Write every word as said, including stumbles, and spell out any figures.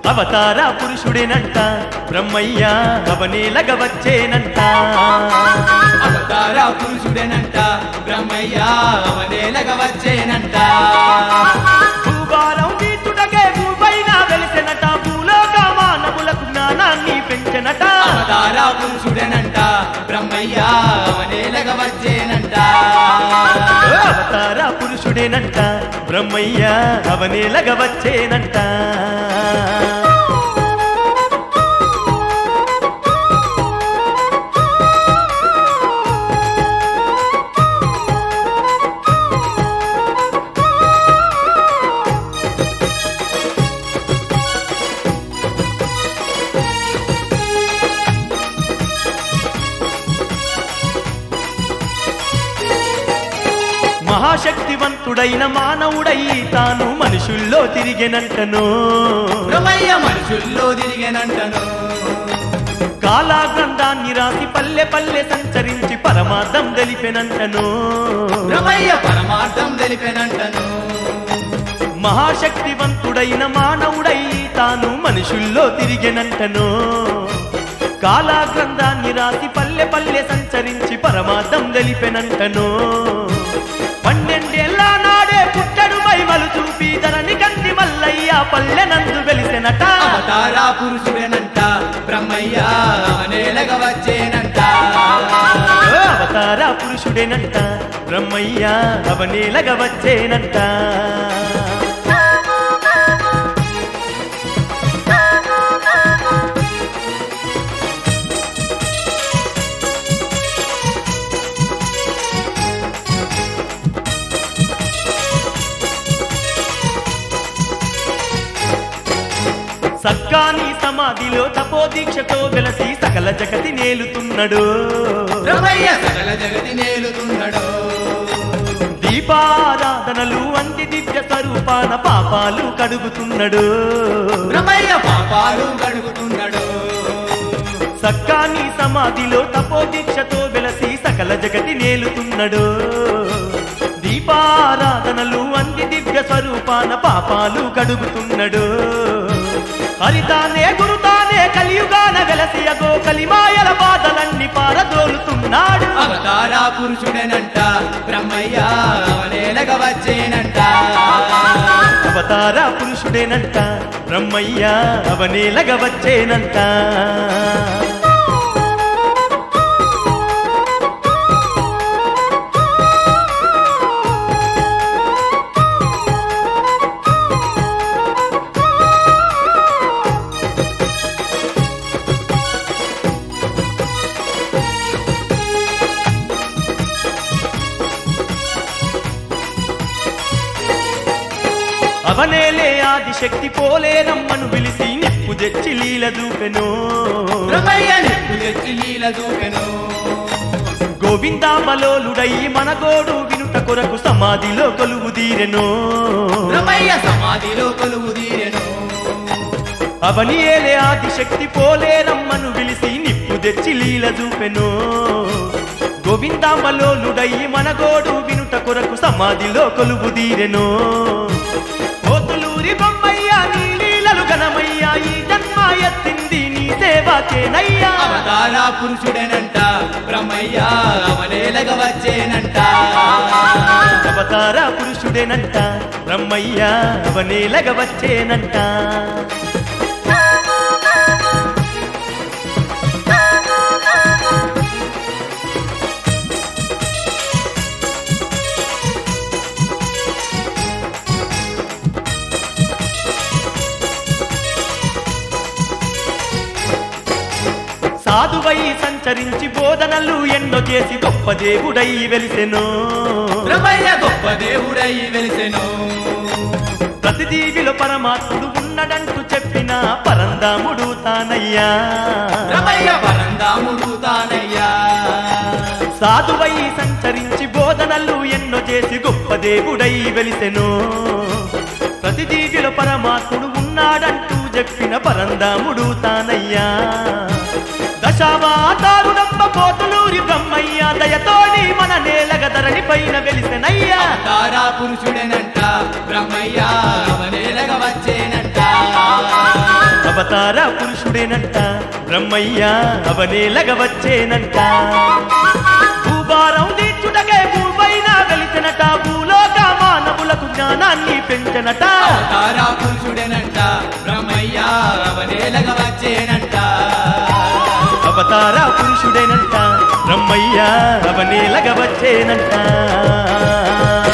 అవతార పురుషుడేనంట బ్రహ్మయ్య అవనేలగ వచ్చేనంట అవతార పురుషుడేనంట బ్రహ్మయ్య అవనేలగ వచ్చేనంట భూభారం తీర్చుటకే భూపైన వెలిసెనట భూలోక మానవులకు జ్ఞానాన్ని పెంచెనట అవతార పురుషుడేనంట బ్రహ్మయ్య అవనేలగ వచ్చేనంట అవతార పురుషుడేనంట బ్రహ్మయ్య అవనేలగ వచ్చేనంట మహాశక్తివంతుడైన మానవుడై తాను మనుషుల్లో తిరిగెనంటను బ్రహ్మయ్య మనుషుల్లో తిరిగెనంటను కాలాగ్రంథాన్ని రాసి పల్లె పల్లె సంచరించి పరమార్థం తెలిపెనంటను బ్రహ్మయ్య పరమార్థం తెలిపెనంటను మహాశక్తివంతుడైన మానవుడై తాను మనుషుల్లో తిరిగెనంటను కాలాగ్రంథాన్ని రాసి పల్లె పల్లె సంచరించి పరమార్థం తెలిపెనంటను పన్నెండేళ్ల నాడే పుట్టడు మైమలు చూపి ధరణి కంది మల్లయ్య పల్లెనందు వెలిసెనట అవతార పురుషుడేనంట బ్రహ్మయ్య అవనేలగ వచ్చేనంట అవతార పురుషుడేనంట బ్రహ్మయ్య అవనేలగ వచ్చేనంట సక్కాని సమాధిలో తపోదీక్షతో వెలసి సకల జగతి నేలుతున్నాడు బ్రహ్మయ్య సకల జగతి నేలుతున్నాడు దీపారాధనలు అంది దివ్య స్వరూపాన పాపాలు కడుగుతున్నాడు బ్రహ్మయ్య పాపాలు కడుగుతున్నాడు సక్కాని సమాధిలో తపోదీక్షతో వెలసి సకల జగతి నేలుతున్నాడు దీపారాధనలు అంది దివ్య స్వరూపాన పాపాలు కడుగుతున్నాడు హరితానే గురుతానే కలియుగాన వెలసి అగో కలిమాయల బాధలన్నీ పారదోలుతున్నాడు అవతార పురుషుడేనంట బ్రహ్మయ్య అవనేలగ వచ్చేనంట అవతార పురుషుడేనంట బ్రహ్మయ్య అవనేలగ వచ్చేనంట అవనేలే ఆదిశక్తి పోలే రమ్మను పిలిచి నిప్పు తెచ్చి లీల చూపెను బ్రహ్మయ్య నిప్పు తెచ్చి లీల చూపెను గోవిందామలోలుడై మన గోడు వినుట కొరకు సమాధిలో కొలువు తీరెను బ్రహ్మయ్య సమాధిలో కొలువు తీరెను అవనియేలే ఆదిశక్తి పోలే రమ్మను పిలిచి నిప్పు తెచ్చి లీల చూపెను గోవిందామలోలుడై మన గోడు వినుట కొరకు సమాధిలో కొలువు తీరెను బొమ్మయ్య నీ లీలలు ఘనమయ్య ఈ జన్మ ఎత్తింది నీ సేవకేనయ్యా అవతార పురుషుడేనంట బ్రహ్మయ్య అవనేలగ వచ్చేనంట అవతార పురుషుడేనంట బ్రహ్మయ్య అవనేలగ వచ్చేనంట సాధువై సంచరించి బోధనలు ఎన్నో చేసి గొప్ప దేవుడై వెలిసెను బ్రహ్మయ్య గొప్ప దేవుడై వెలిసెను ప్రతి జీవిలో పరమాత్ముడు ఉన్నడంటూ చెప్పిన పరంధాముడు తానయ్యా బ్రహ్మయ్య పరంధాముడు తానయ్యా సాధువై సంచరించి బోధనలు ఎన్నో చేసి గొప్ప దేవుడై వెలిసెను ప్రతి జీవిలో పరమాత్ముడు ఉన్నాడంటూ చెప్పిన పరంధాముడు తానయ్యా దశావతారుడమ్మ పోతులూరి బ్రహ్మయ్య దయతోని మన నేలగ ధరణి పైన వెలిసెనయ్యా అవతార పురుషుడేనంట బ్రహ్మయ్య అవనేలగ వచ్చేనంట అవతార పురుషుడేనంట బ్రహ్మయ్య అవనేలగ వచ్చేనంట భూభారం తీర్చుటకే భూపైన వెలిసినట భూలోక మానవులకు జ్ఞానాన్ని పెంచనట అవతార పురుషుడేనంట బ్రహ్మయ్య అవనేలగ వచ్చేనంట అవతార పురుషుడేనంట బ్రహ్మయ్య అవనేలగ వచ్చేనంట